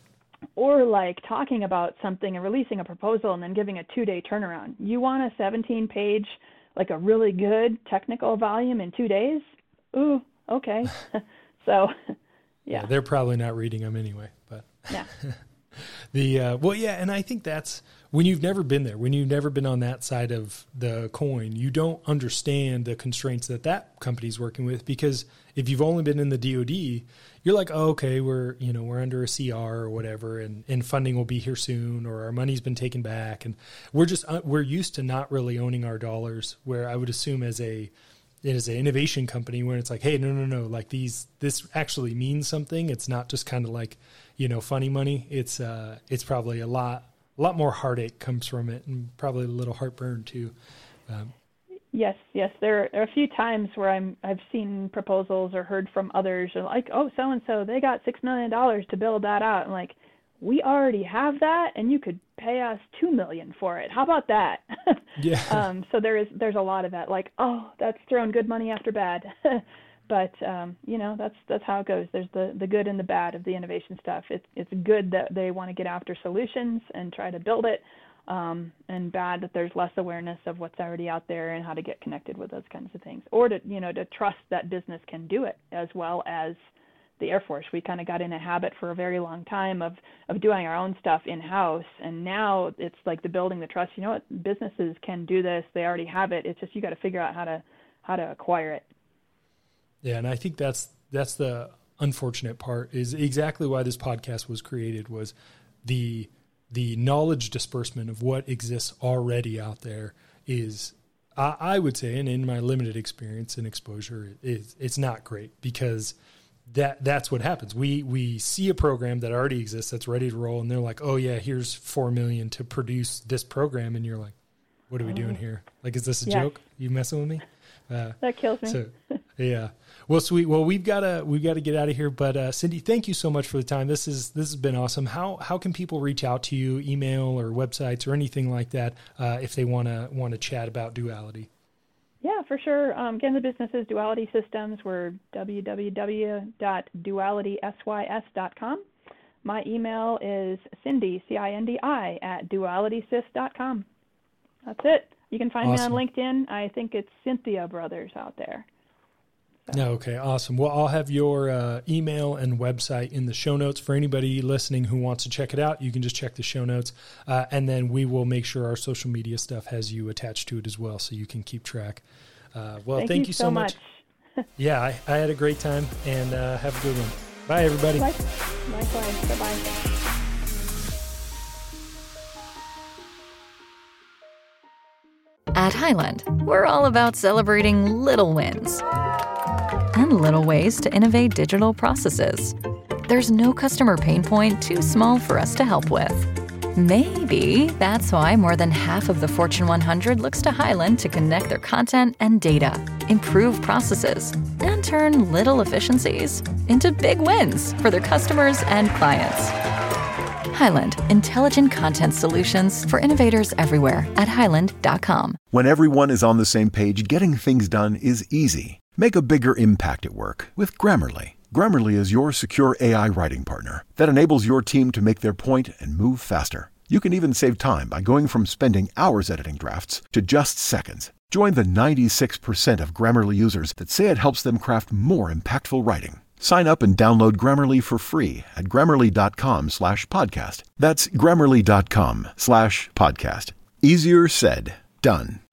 or like talking about something and releasing a proposal and then giving a two-day turnaround. You want a seventeen page, like a really good technical volume in two days? Ooh, okay. So, yeah. yeah. They're probably not reading them anyway, but yeah. the, uh, well, yeah. And I think that's when you've never been there, when you've never been on that side of the coin, you don't understand the constraints that that company's working with, because if you've only been in the D O D, you're like, oh, okay, we're, you know, we're under a C R or whatever, and, and funding will be here soon, or our money's been taken back. And we're just, uh, we're used to not really owning our dollars, where I would assume as a, it is an innovation company where it's like, hey, no, no, no, like these, this actually means something. It's not just kind of like, you know, funny money. It's, uh, it's probably a lot, a lot more heartache comes from it, and probably a little heartburn too. Um, Yes, yes. There are a few times where I'm, I've seen proposals or heard from others are like, oh, so-and-so, they got six million dollars to build that out. I'm like, we already have that, and you could pay us two million dollars for it. How about that? Yeah. um, so there is, there's a lot of that, like, oh, that's throwing good money after bad. But, um, you know, that's that's how it goes. There's the, the good and the bad of the innovation stuff. It's, it's good that they want to get after solutions and try to build it. Um, and bad that there's less awareness of what's already out there and how to get connected with those kinds of things, or to, you know, to trust that business can do it as well as the Air Force. We kind of got in a habit for a very long time of, of doing our own stuff in-house. And now it's like the building the trust, you know what, businesses can do this. They already have it. It's just, you got to figure out how to, how to acquire it. Yeah. And I think that's, that's the unfortunate part, is exactly why this podcast was created, was the, the knowledge disbursement of what exists already out there is, I, I would say, and in my limited experience and exposure, it, it's not great, because that that's what happens. We we see a program that already exists, that's ready to roll, and they're like, oh yeah, here's four million to produce this program, and you're like, what are we doing here? Like, is this a Yeah. joke? You messing with me? Uh, That kills me. so, yeah. Well, sweet. Well, we've got to we've got to get out of here. But uh, Cindy, thank you so much for the time. This is this has been awesome. How how can people reach out to you, email or websites or anything like that, uh, if they want to want to chat about Duality? Yeah, for sure. Um, again, the business is Duality Systems. We're w w w dot duality sys dot com. My email is Cindy, C I N D I, at dualitysys dot com. that's it. You can find Awesome. me on LinkedIn. I think it's Cynthia Brothers out there. No, okay, awesome. Well, I'll have your uh, email and website in the show notes for anybody listening who wants to check it out. You can just check the show notes, uh, and then we will make sure our social media stuff has you attached to it as well, so you can keep track. Uh, well, thank, thank you, you so so much. much. Yeah, I, I had a great time, and uh, have a good one. Bye, everybody. Likewise. Bye-bye. At Highland, we're all about celebrating little wins and little ways to innovate digital processes. There's no customer pain point too small for us to help with. Maybe that's why more than half of the Fortune one hundred looks to Highland to connect their content and data, improve processes, and turn little efficiencies into big wins for their customers and clients. Highland, intelligent content solutions for innovators everywhere at highland dot com. When everyone is on the same page, getting things done is easy. Make a bigger impact at work with Grammarly. Grammarly is your secure A I writing partner that enables your team to make their point and move faster. You can even save time by going from spending hours editing drafts to just seconds. Join the ninety-six percent of Grammarly users that say it helps them craft more impactful writing. Sign up and download Grammarly for free at grammarly.com slash podcast. That's grammarly.com slash podcast. Easier said, done.